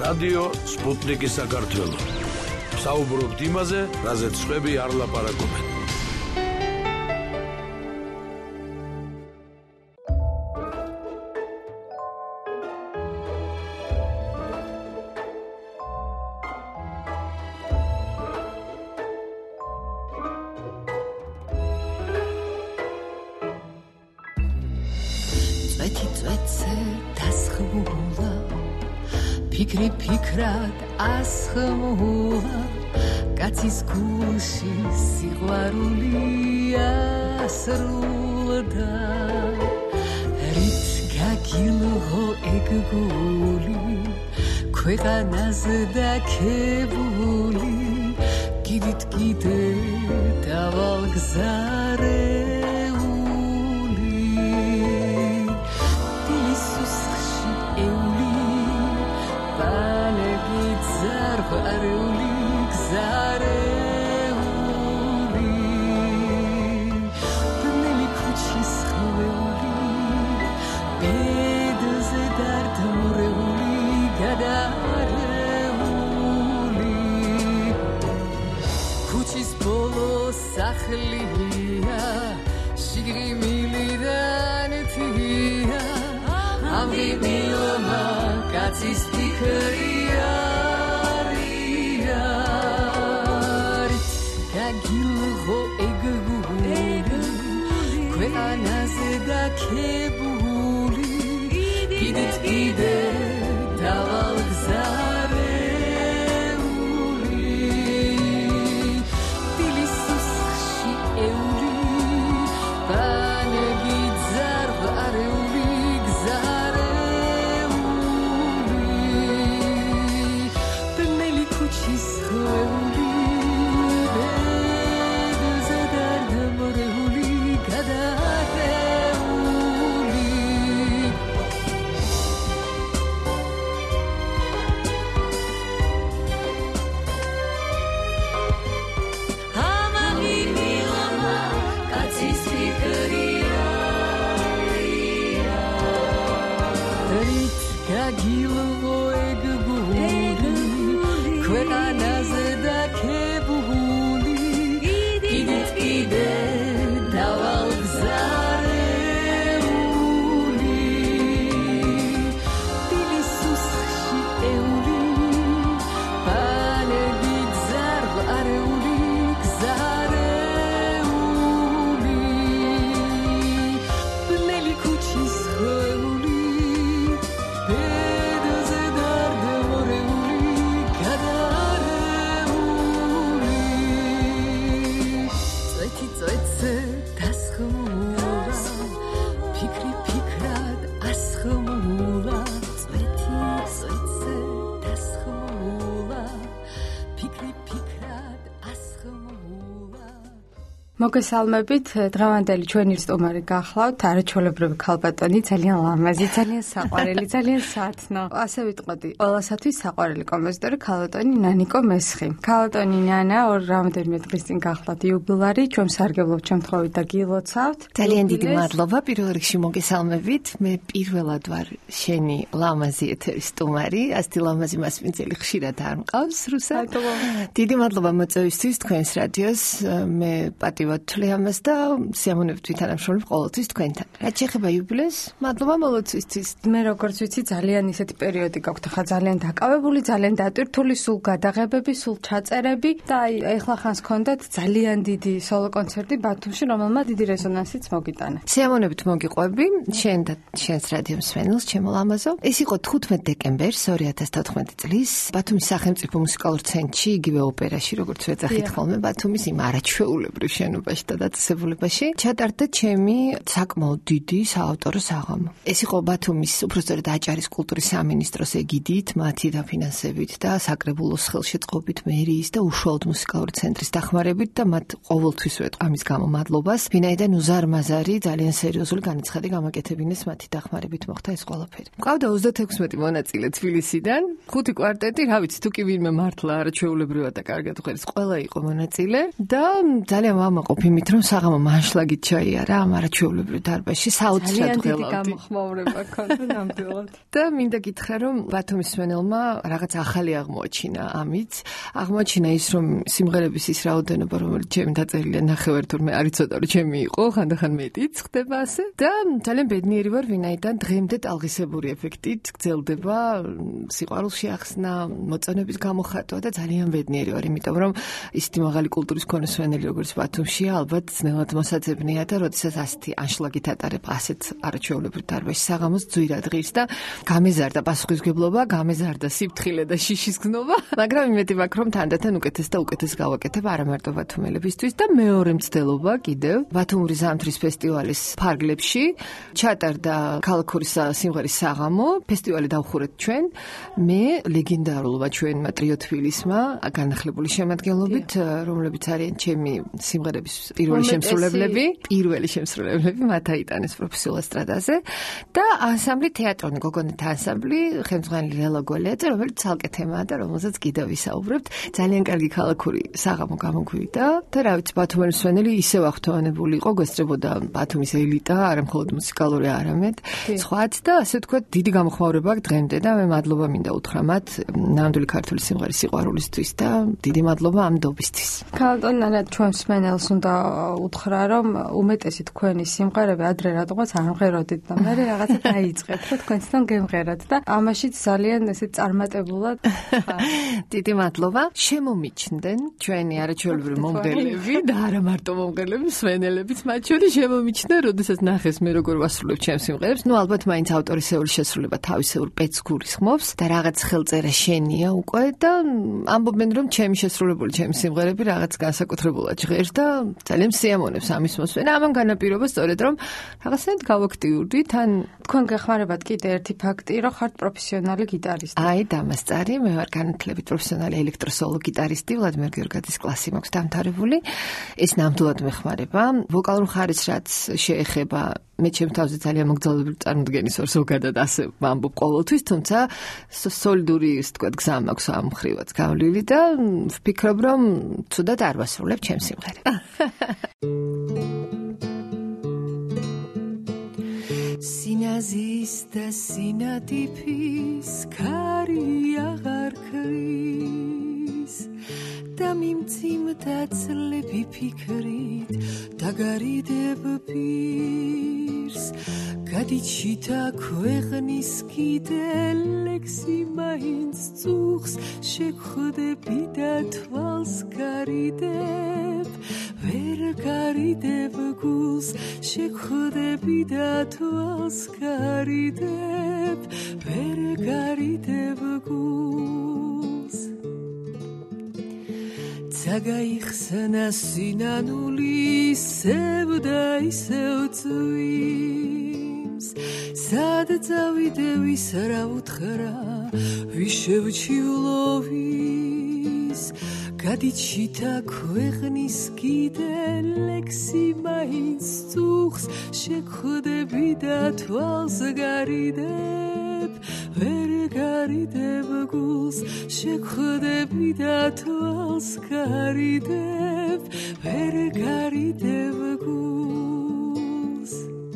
რადიო სპუტნიკი საქართველო. საუბრობთ იმაზე, რაზეც სხვები არ ლაპარაკობენ. ფიქრი ფიქრად ასხმულა კაცის გულში სიყვარული ასრულდა რით გაგილღო ეგ გული ქვეყანაზე დაქებული კიდით კიდე დავალგზარე არეული გზარეული ბნელი ქუჩის ხვეული ბედზე დარდმრეული გადარეული ქუჩის ბოლო სახლია შიგრიმილიდან თია ამღიმილმა კაცის ფიქრია გაგილღო ეგ გული ქვეყანაზე დაქებული კიდით კიდე დავალგზარეული დილის სუსხში ეული ბანები ძარღვარეული გზარეული ბნელი ქუჩის ხვეული გაგილღო ეგ გული ქვეყანაზე დაქებული კიდით კიდე დავალგზარეული დილის სუსხში ეული ბანები ძარღვარეული გზარეული ბნელი ქუჩის ხვეული ფიქრი ფიქრად ასხმულა წვეთი წვეთზე დასხმულა ფიქრი ფიქრად ასხმულა მოგესალმებით, დღევანდელი ჩვენი სტუმარი გახლავთ არაჩვეულებრივი ქალბატონი, ძალიან ლამაზი, ძალიან საყვარელი, ძალიან სათნო. ასე ვიტყოდი, ყველასათვის საყვარელი კომპოზიტორი ქალბატონი ნანიკო მესხი. ქალბატონი ნანა რამდენიმე დღის წინ გახლავთ იუბილარი, ჩვენ სარგებლობთ შემთხვევით და გილოცავთ. ძალიან დიდი მადლობა პირველ რიგში მოგესალმებით. მე პირველად ვარ შენი ლამაზი ეთერის სტუმარი, ასეთი ლამაზი მასპინძელი ხშირად არ მყავს რუსად. დიდი მადლობა მოწვევისთვის თქვენს რადიოს. მე პატივ ვთვლი ამას და სიამოვნებით ვითანამშრომლობ ყოველთვის თქვენთან. რაც შეეხება იუბილეს, მადლობა მოლოცვისთვის. მე როგორც ვიცი, ძალიან ისეთი პერიოდი გაქვთ, ხა ძალიან დაკავებული, ძალიან დატვირთული, სულ გადაღებები, სულ ჩაწერები და ეხლა ხანს გქონდათ ძალიან დიდი სოლო კონცერტი ბათუმში, რომელმაც დიდი რეზონანსიც მოგიტანა. სიამოვნებით მოგიყვები, შენ და შენს რადიო მსმენელს, ჩემო ლამაზო. ეს იყო 15 დეკემბერს 2014 წლის ბათუმის სახელმწიფო მუსიკალურ ცენტრში, იგივე ოპერაში, როგორც ვეძახით ხოლმე ბათუმის იმ არაჩვეულებრივ შენობაში და დაწესებულებაში ჩატარდა ჩემი საკმაოდ დიდი საავტორო საღამო. ეს იყო ბათუმის უпростоრად აჭარის კულტურის სამინისტროს ეგიდით, მათი დაფინანსებით და საკრებულოს ხელშეწყობით მერიის და უშუალოდ მუსიკალური ცენტრის დახმარებით და მათ ყოველთვის ვეტყვი ამის გამო მადლობას, ვინაიდან უზარმაზარი, ძალიან სერიოზული განაცხადი გამაკეთებინეს მათი დახმარებით მოხდა ეს ყველაფერი. მყავდა 36 მონაწილე თბილისიდან, 5 კვარტეტი, რა ვიცი, თუ კი ვინმე მართლა არაჩვეულებრივად და კარგად ხვერის, ყველა იყო მონაწილე და ძალიან ვიმყოფ იმით, რომ საღამო მანშლაგით ჩაიარა ამ არაჩვეულებრივ დარბაზში საოცრად ღელავდი. ძალიან დიდი გამოხმაურება ქონდა ნამდვილად. და მინდა გითხრა, რომ ბათუმის მსმენელმა რაღაც ახალი აღმოაჩინა ამით. აღმოაჩინა ის, რომ სიმღერების ის რაოდენობა, რომელიც ჩემი დაწერილია ნახევარ თურმე არ იცოდა, რომ ჩემი იყო, ხანდახან მეტიც ხდება ასე. და ძალიან ბედნიერი ვარ, ვინაიდან დღემდე ტალღისებური ეფექტით გრძელდება სიყვარულში ახსნა, მოწონების გამოხატვა და ძალიან ბედნიერი ვარ, იმიტომ რომ ისეთი მაღალი კულტურის მქონე მსმენელი როგორც ბათუმშია, ალბათ ძნელად მოსაძებნია და როდესაც ასეთი ანშლაგით ატარებ ასეთ არაჩვეულებრივ დარბაზში საღამოს ძვირად ღირს და გამეზარდა პასუხისმგებლობა, გამეზარდა სიფრთხილე და შიშის გზნობა, მაგრამ იმედი მაქვს, რომ თანდათან უკეთეს და უკეთეს გავაკეთებ არა მარტო ბათუმელებისთვის და მეორე მცდელობა კიდევ ბათუმური ზამთრის ფესტივალის ფარგლებში ჩატარდა ქალაქური სიმღერის საღამო, ფესტივალი დავხურეთ ჩვენ, მე ლეგენდარულმა ჩვენმა ტრიო თბილისმა განახლებული შემადგენლობით, რომლებიც არიან ჩემი სიმღერების პირველი შემსრულებლები, მათ აიტანეს პროფესიულ ესტრადაზე და ანსამბლი თეატრონი გოგონათა ანსამბლი, ხელმძღვანელი ლელა გოლეაძე, რომელიც ცალკე თემაა და რომელზეც კიდევ ვისაუბრებთ. ძალიან კარგი ქალაქური საღამო გამოგვივიდა და რა ვიცი, ბათუმელი მსმენელი ისევ აღფრთოვანებული იყო, გვესწრებოდა ბათუმის ელიტა, არა მხოლოდ მუსიკალური, არამედ სხვაც და ასე ვთქვათ, დიდი გამოხმაურება აქვს დღემდე და მე მადლობა მინდა უთხრა მათ ნამდვილი ქართული სიმღერის სიყვარულისთვის და დიდი მადლობა ამ დობისთვის. ქალბატონი, ჩვენ მსმენელს უნდა უთხრა, რომ უმეტესი თქვენი სიმღერები ადრე რატომაც არ მღეროდით და მე რაღაცა დაიწყეთ, რომ თქვენთან გემღერათ და ამაშიც ძალიან ესე წარმატებულად. დიდი მადლობა. შემომიჩნდნენ ჩვენი არაჩვეულებრივი მომღერლები და არა მარტო მომღერლები, მსმენელებიც მათ შორის შემომიჩნდნენ, როდესაც ნახეს მე როგორ ვასრულებ ჩემს სიმღერებს. ნუ ალბათ მაინც ავტორისეული შესრულება თავისეულ პეცს გულისხმობს და რაღაც ხელწერა შენია უკვე და ამბობენ, რომ ჩემი შესრულებული ჩემი სიმღერები რაღაც განსაკუთრებულად ჟღერს და ძალიან სიამოვნებს ამის მოსვენა. ამან განაპირობა სწორედ რომ რაღაცნაირად გავაქტიურდით, თან თქვენ გეხმარებათ კიდე ერთი ფაქტი, რომ ხართ პროფესიონალი გიტარისტი. აი, დამასწარი, მე ვარ განათლებით პროფესიონალი ელექტროსოლო გიტარისტი, ვლადიმერ გიორგაძის კლასი მაქვს დამთავრებული. ეს ნამდვილად მეხმარება. ვოკალურ ხარისხს რაც შეეხება, მე ჩემს თავზე ძალიან მოგრძალებული წარმოდგენის ვარ ზოგადად ასე ვამბობ ყოველთვის, თუმცა სოლიდური, ისე ვთქვათ, გზა მაქვს ამ მხრივაც გავლილი და ვფიქრობ, რომ ცუდად არ ვასრულებ ჩემს სიმღერებს. სინაზის და სინადიფის ქარი აღარ ქრის და მიმძიმდა ძლები ფიქრით დაგარიდებ პირს გადიჩიტა ქვეყნის კიდე ლექსი მაინც წუხს შეგხვდები და თვალს გარიდებ ვერ გარიდებ გულს შეგხვდები და თვალს გარიდებ ვერ გარიდებ გულს წაგაიხსნა სინანული ისევ და ისევ წვიმს სად წავიდე ვის რა უთხრა ვის შევჩივლოვის გადიჩიტა ქვეყნის კიდე ლექსი მაინც წუხს შეგხვდები და თვალს გარიდებ ვერ გარიდებ გულს შეგხვდები და თვალს გარიდებ ვერ გარიდებ გულს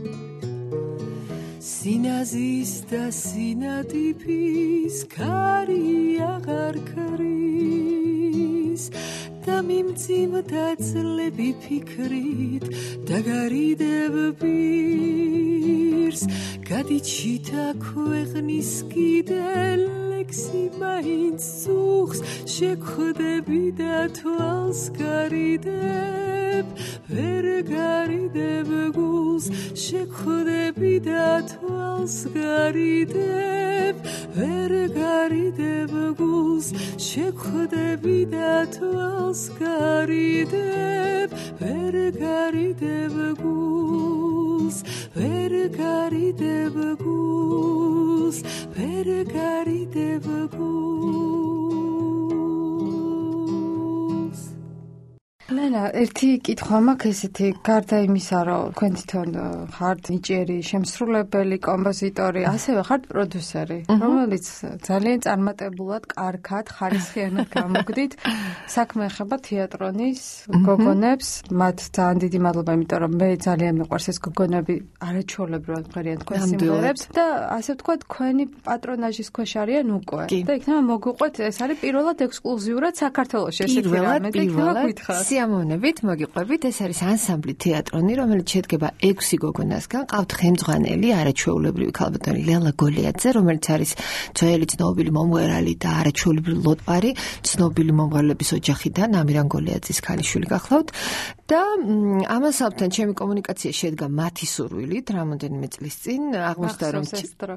სინაზის და სინადიფის ქარი აღარ ქრის და მიმძიმდა ძლები ფიქრით დაგარიდებ პირს გადიჩიტა ქვეყნის კიდე ლექსი მაინც წუხს შეგხვდები და თვალს გარიდებ ვერ გარიდებ გულს შეგხვდები და თვალს გარიდებ ვერ გარიდებ გულს შეგხვდები და თვალს გარიდებ ვერ გარიდებ გულს ვერ გარიდებ გულს ვერ გარიდებ გულს ანა ერთი კითხვა მაქვს ესეთი გარდა იმისა რომ თქვენ თვითონ ხართ ნიჭიერი შემსრულებელი კომპოზიტორი ასევე ხართ პროდიუსერი რომელიც ძალიან წარმატებულად კარგად ხარისხიანად გამოგდით საქმე ეხება თეატრონის გოგონებს მათ ძალიან დიდი მადლობა იმიტომ რომ მე ძალიან მიყვარს ეს გოგონები არაჩვეულებრივად მღერიან თქვენ სიმღერებს და ასე ვთქვათ თქვენი პატრონაჟის ქვეშ არიან უკვე და იქნება მოგიყვეთ ეს არის პირველად ექსკლუზიურად საქართველოში ესეთი რამე და იქნება გითხრათ სიამოვნებით მოგიყვებით ეს არის ანსამბლი თეატრონი რომელიც შედგება 6 გოგონასგან ყავთ ხელმძღვანელი არაჩვეულებრივი ქალბატონი ლელა გოლიაძე რომელიც არის ძველი ცნობილი მომღერალი და არაჩვეულებრივი ლოტვარი ცნობილი მომღერლების ოჯახიდან ამირან გოლიაძის ქალიშვილი გახლავთ და ამასთან ჩემი კომუნიკაცია შედგა მათი სურვილით რამოდენიმე წლის წინ აღმოჩნდა რომ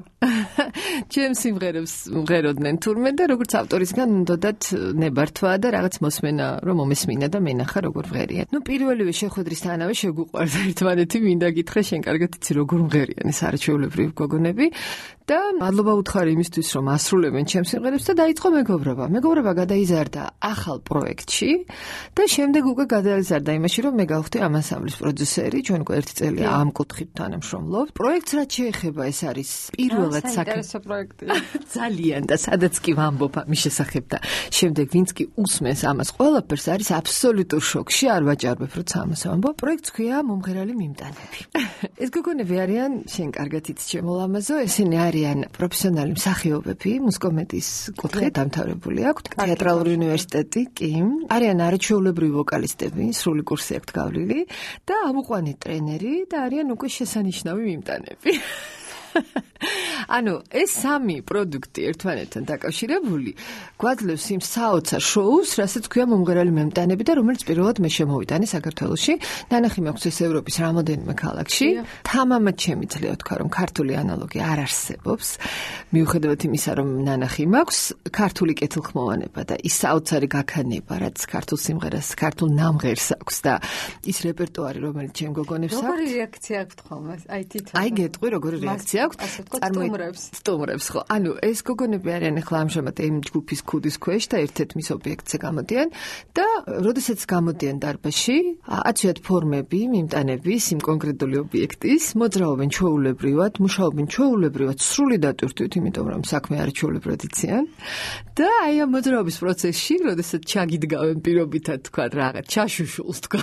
ჩემ სიმღერებს მღეროდნენ თურმე და როგორც ავტორისგან უნდათ ნებართვა და რაღაც მოსმენა რომ მომესმინა და მენახა როგორ მღერიან. ნუ პირველივე შეხვედრისთანავე შეგვიყვარდა ერთმანეთი მინდა გითხრა შენ კარგად იცი როგორ მღერიან ეს არაჩვეულებრივი გოგონები და მადლობა უთხარი იმისთვის რომ ასრულებენ ჩემ სიმღერებს და დაიწყო მეგობრობა. მეგობრობა გადაიზარდა ახალ პროექტში და შემდეგ უკვე გადაიზარდა იმაში რომ მე გავხდი ამ ანსამბლის პროდიუსერი ჩვენ უკვე 1 წელი ამ კუთხით თანამშრომლობთ. პროექტს რაც შეეხება ეს არის პირველად საინტერესო პროექტია. ძალიან და სადაც კი ვამბობ ამის შესახებ და შემდეგ ვინც კი უსმენს ამას ყველაფერს არის აბსოლუტურ შოკში არ ვაჭარბებ როცა ამას ვამბობ. პროექტს ქვია მომღერალი მიმტანები. ეს გოგონები არიან შენ კარგად იცი ჩემო ლამაზო ესენი არიან პროფესიონალი მსახიობები მუსიკომედიის კუთხით დამთავრებული აქვთ თეატრალური უნივერსიტეტი კი არიან არაჩვეულებრივი ვოკალისტები სრული კურსი აქვთ გავლილი და ამუყვანი ტრენერი და არიან უკვე შესანიშნავი მიმტანები. ანუ ეს სამი პროდუქტი ერთმანეთთან დაკავშირებული გვაძლევს იმ საოცარ შოუს, რასაც ქვია მომღერალი მიმტანები და რომელიც პირველად მე შემოვიტანე საქართველოში. ნანახი მაქვს ეს ევროპის რამოდენიმე ქალაქში. თამამად შემიძლია ვთქვა, რომ ქართული ანალოგი არ არსებობს. მიუხედავად იმისა, რომ ნანახი მაქვს, ქართული კეთილხმოვანება და ის საოცარი გაქანება, რაც ქართულ სიმღერას, ქართულ ნამღერს აქვს და ის რეპერტუარი, რომელიც ჩემ გოგონებს აქვს. როგორი რეაქცია აქვს ხოლმე? აი თვითონ. აი გეტყვი როგორი რეაქცია აქვს. სტუმრებს ხო. ანუ ეს გოგონები არიან ახლა ამჟამად იმ ჯგუფის ქუდის ქვეშ და ერთ-ერთ მის ობიექტზე გამოდიან და როდესაც გამოდიან დარბაზში, აწვიათ ფორმები მიმტანების იმ კონკრეტული ობიექტის, მოძრაობენ ჩვეულებრივად, მუშაობენ ჩვეულებრივად, სრული დატვირთვით, იმიტომ რომ საქმე არაჩვეულებრივად იციან. და აი ამ მოძრაობის პროცესში, როდესაც ჩაგიდგავენ პირობითად თქვა რაღაც ჩაშუშულს თქვა.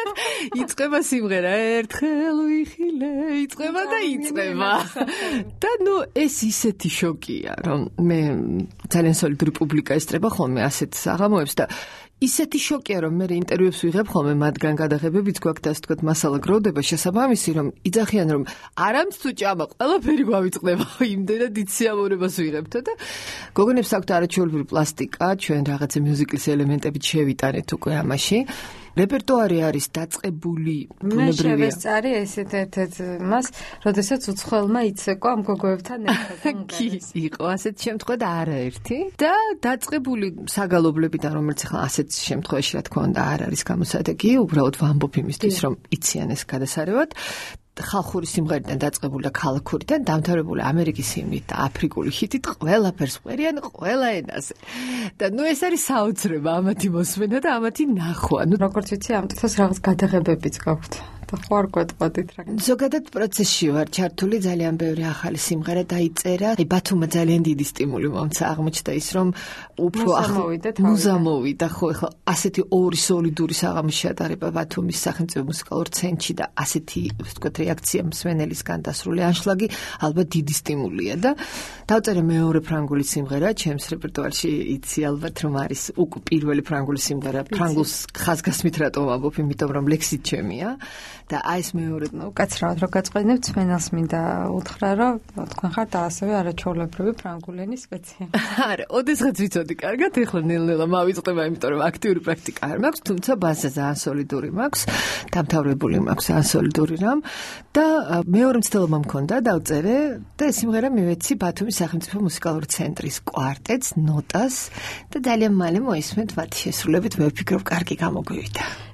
იწყება სიმღერა ერთხელ ვიხილე, იწყება და იწყება. და ნუ ეს ისეთი შოკია, რომ მე ძალიან სოლიდური პუბლიკა ესწრება ხოლმე ასეთ საღამოებს და ისეთი შოკია, რომ მე ინტერვიუებს ვიღებ ხოლმე მათგან გადაღებებიც გვაქვს და ასე თქვათ მასალა გროვდება შესაბამისი, რომ იძახიან რომ არამც თუ ჭამა ყველაფერი გვავიწყდება, იმდენად იციამოვნებას ვიღებთო და გოგონებს აქვთ არაჩვეულებრივი პლასტიკა, ჩვენ რაღაცა მიუზიკლის ელემენტებით შევიტანეთ უკვე ამაში. რეპერტუარი არის დაწყებული ბუნებრივია. მე შევესწარი ესეთ ერთ-ერთ მას, როდესაც უცხოელმა იცეკვა ამ გოგოებთან ერთად. კი, იყო ასეთ შემთხვევა და არაერთი. და დაწყებული საგალობლებიდან, რომელიც ახლა ასეთ შემთხვევაში რა თქმა უნდა არ არის გამოსადეგი, უბრალოდ ვამბობ იმისთვის, რომ იციან ეს გადასარევად. ხალხური სიმღერიდან დაწყებული და ქალაქურიდან დამთავრებული ამერიკის ჰიმნით და აფრიკული ჰიტით ყველაფერს ყვერიან ყველა ენაზე. და ნუ ეს არის საოცრება ამათი მოსმენა და ამათი ნახვა. ნუ როგორც ვიცი, ამ თვითონ რაღაც გადაღებებიც გაქვთ. და ხო არ გვეტყოდით რა. ზოგადად პროცესში ვარ ჩართული ძალიან ბევრი ახალი სიმღერა დაიწერა. აი ბათუმმა ძალიან დიდი სტიმული მომცა აღმოჩნდა ის რომ უფრო მუზა მოვიდა ხო ახლა ასეთი ორი სოლიდური საღამოს ჩატარება ბათუმის სახელმწიფო მუსიკალურ ცენტრში და ასეთი ვთქვათ რეაქცია მსმენელისგან დასრული ანშლაგი ალბათ დიდი სტიმულია და დავწერე მეორე ფრანგული სიმღერა ჩემს რეპერტუარში იცი ალბათ რომ არის უკვე პირველი ფრანგული სიმღერა ფრანგულს ხაზგასმით რატომ ვამბობ იმიტომ რომ ლექსით ჩემია და აი ეს მეორე უკაცრავად რო გაწყენებთ სმენელს მინდა უთხრა რომ თქვენ ხართ ასევე არაჩვეულებრივი ფრანგული ენის სპეციალისტი. არა, ოდესღაც ვიცოდი კარგად, ეხლა ნელ-ნელა მავიწყდება, იმიტომ რომ აქტიური პრაქტიკა არ მაქვს, თუმცა ბაზა ძალიან სოლიდური მაქვს, დამთავრებული მაქვს ძალიან სოლიდური რამ და მეორე მცდელობა მქონდა დავწერე და ეს სიმღერა მივეცი ბათუმის სახელმწიფო მუსიკალური ცენტრის კვარტეტს, ნოტას და ძალიან მალე მოისმენთ მათი შესრულებით, მე ვფიქრობ, კარგი გამოგვივიდა.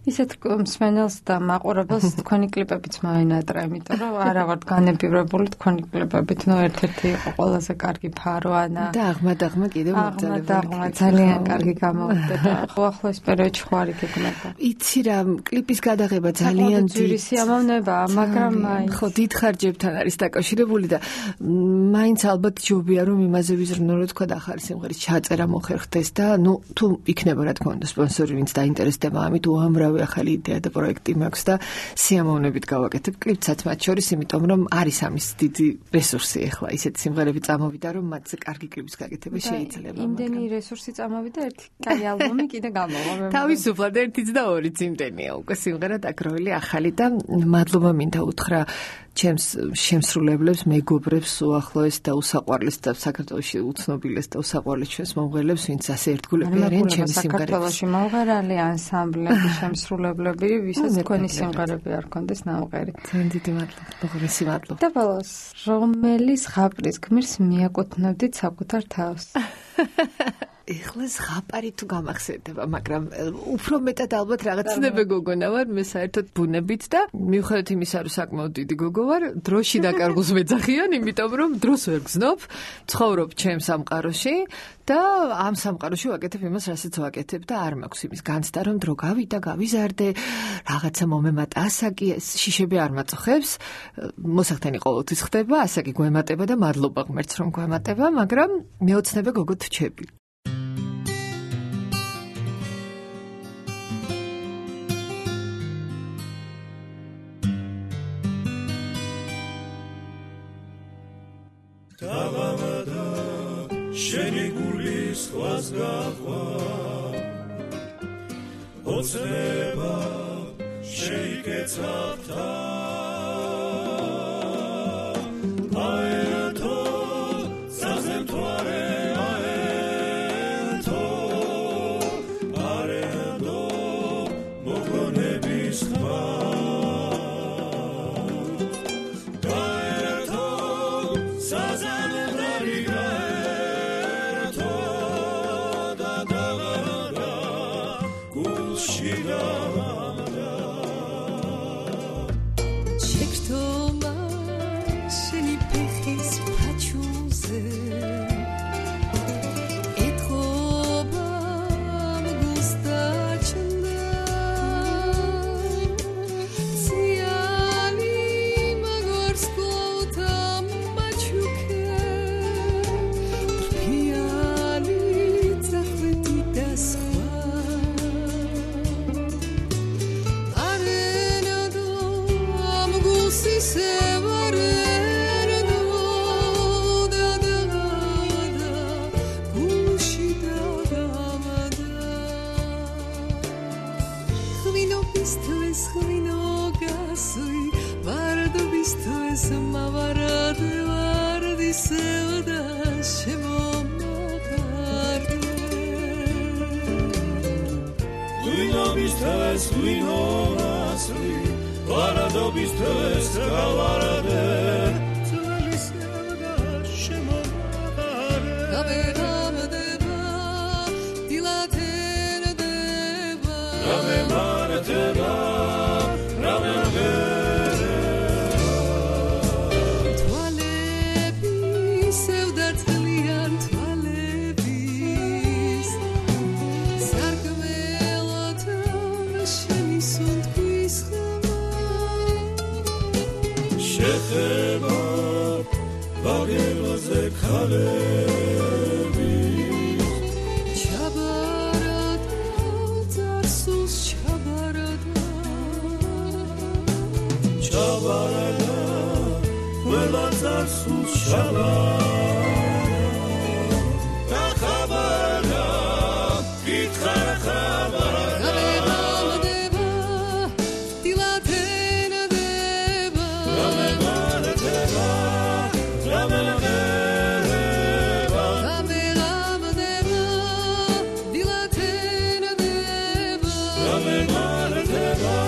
ისეთ მსმენელს და მაყურებელს თქვენი კლიპებიც მოინატრა, იმიტომ რომ არა ვართ განებივრებული თქვენი კლიპებით, ნუ ერთ-ერთი იყო ყველაზე კარგი ფარვანა. და აღმად კიდევ აღმად ძალიან კარგი გამოვიდა და ახლოს პერიოდში ხო არ იქნება. იცი რა, კლიპის გადაღება ძალიან დიდი სიამოვნებაა, მაგრამ ხო დიდ ხარჯებთან არის დაკავშირებული და მაინც ალბათ ჯობია რომ იმაზე ვიზრნო, რომ თქვა და ახალი სიმღერის ჩაწერა მოხერხდეს და ნუ თუ იქნება რა თქმა უნდა სპონსორი ვინც დაინტერესდება ამით, უამრავი ახალი იდეა და პროექტი მაქვს და სიამოვნებით გავაკეთებ კლიპსაც მათ შორის, იმიტომ რომ არის ამის დიდი რესურსი ახლა ისეთი სიმღერები წამოვიდა, რომ მათზე კარგი კლიპის გაკეთება შეიძლება. იმდენი რესურსი წამოვიდა, ერთი კაი ალბომი კიდე გამოვა. თავისუფლად 1-იც და 2-იც იმდენია უკვე სიმღერა დაგროვილი ახალი და მადლობა მინდა უთხრა ჩემს შემსრულებლებს, მეგობრებს, უახლოეს და უსაყვარლეს და საქართველოში უცნობილეს და უსაყვარლეს ჩვენს მომღერლებს, ვინც ასე ერთგულები არიან ჩემს სიმღერებს. საქართველოში მომღერალი ანსამბლები, შემსრულებლები, ვისაც თქვენი სიმღერები არ კონდეს ნამღერი. ძალიან დიდი მადლობა, უღრესი მადლობა. და ბოლოს, რომელი ზღაპრის გმირს მიაკუთვნებდით საკუთარ თავს? ეხლა ზღაპარი თუ გამახსენდება, მაგრამ უფრო მეტად ალბათ რაღაც ცნებე გოგონა ვარ, მე საერთოდ ბუნებით და მიუხედავად იმისა, რომ საკმაოდ დიდი გოგო ვარ, დროში დაკარგულს მეძახიან, იმიტომ რომ დროს ვერ გზნობ, ცხოვრობ ჩემ სამყაროში და ამ სამყაროში ვაკეთებ იმას, რასაც ვაკეთებ და არ მაქვს იმის განცდა, რომ დრო გავიდა, გავიზარდე, რაღაცა მომემატა ასაკი, შიშები არ მაწუხებს, მოსახდენი ყოველთვის ხდება, ასაკი გვემატება და მადლობა ღმერთს რომ გვემატება, მაგრამ მეოცნებე გოგო თჩები. დაღამდა შენი გულის ხვას გაყვა ოცნება შეიკეცავთა აერთო საზემთვარე აერთო არენდო მოგონების ხმა Rame mare te va